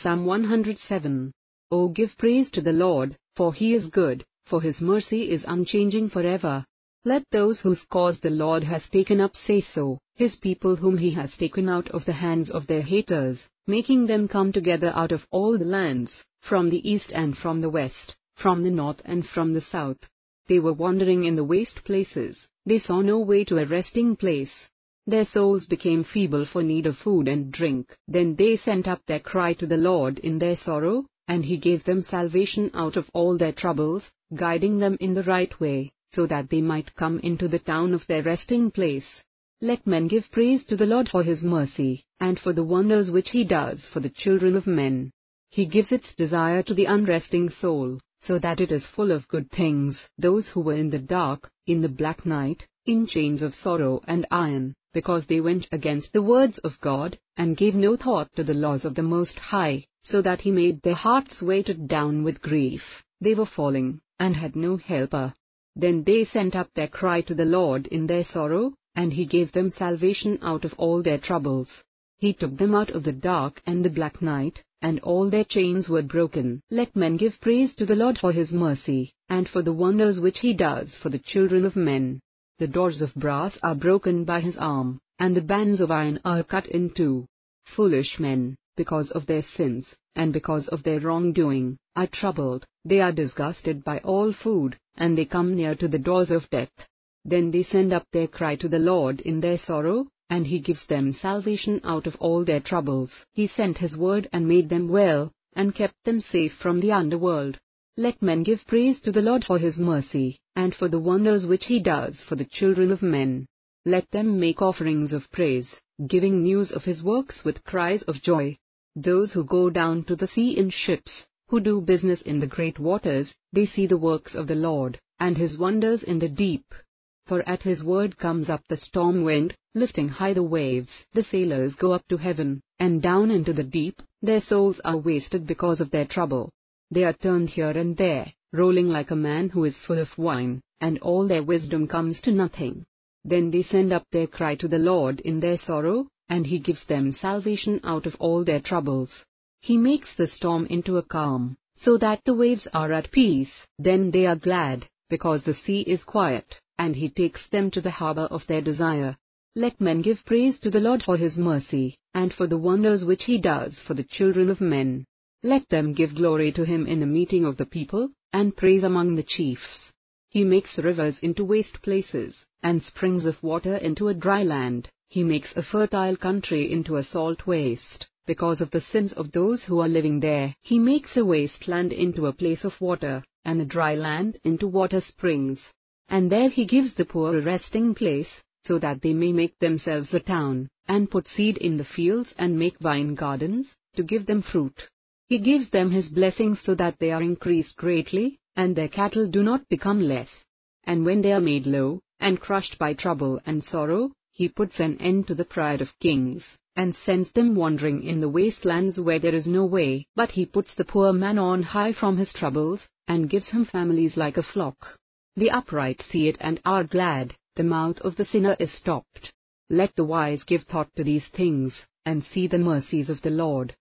Psalm 107. O give praise to the Lord, for he is good, for his mercy is unchanging forever. Let those whose cause the Lord has taken up say so, his people whom he has taken out of the hands of their haters, making them come together out of all the lands, from the east and from the west, from the north and from the south. They were wandering in the waste places, they saw no way to a resting place. Their souls became feeble for need of food and drink. Then they sent up their cry to the Lord in their sorrow, and he gave them salvation out of all their troubles, guiding them in the right way, so that they might come into the town of their resting place. Let men give praise to the Lord for his mercy, and for the wonders which he does for the children of men. He gives its desire to the unresting soul, so that it is full of good things. Those who were in the dark, in the black night, in chains of sorrow and iron, because they went against the words of God, and gave no thought to the laws of the Most High, so that he made their hearts weighted down with grief. They were falling, and had no helper. Then they sent up their cry to the Lord in their sorrow, and he gave them salvation out of all their troubles. He took them out of the dark and the black night, and all their chains were broken. Let men give praise to the Lord for his mercy, and for the wonders which he does for the children of men. The doors of brass are broken by his arm, and the bands of iron are cut in two. Foolish men, because of their sins, and because of their wrongdoing, are troubled. They are disgusted by all food, and they come near to the doors of death. Then they send up their cry to the Lord in their sorrow, and he gives them salvation out of all their troubles. He sent his word and made them well, and kept them safe from the underworld. Let men give praise to the Lord for his mercy, and for the wonders which he does for the children of men. Let them make offerings of praise, giving news of his works with cries of joy. Those who go down to the sea in ships, who do business in the great waters, they see the works of the Lord, and his wonders in the deep. For at his word comes up the storm wind, lifting high the waves. The sailors go up to heaven, and down into the deep. Their souls are wasted because of their trouble. They are turned here and there, rolling like a man who is full of wine, and all their wisdom comes to nothing. Then they send up their cry to the Lord in their sorrow, and he gives them salvation out of all their troubles. He makes the storm into a calm, so that the waves are at peace. Then they are glad, because the sea is quiet, and he takes them to the harbor of their desire. Let men give praise to the Lord for his mercy, and for the wonders which he does for the children of men. Let them give glory to him in the meeting of the people, and praise among the chiefs. He makes rivers into waste places, and springs of water into a dry land. He makes a fertile country into a salt waste, because of the sins of those who are living there. He makes a waste land into a place of water, and a dry land into water springs. And there he gives the poor a resting place, so that they may make themselves a town, and put seed in the fields and make vine gardens, to give them fruit. He gives them his blessings so that they are increased greatly, and their cattle do not become less. And when they are made low, and crushed by trouble and sorrow, he puts an end to the pride of kings, and sends them wandering in the wastelands where there is no way. But he puts the poor man on high from his troubles, and gives him families like a flock. The upright see it and are glad, the mouth of the sinner is stopped. Let the wise give thought to these things, and see the mercies of the Lord.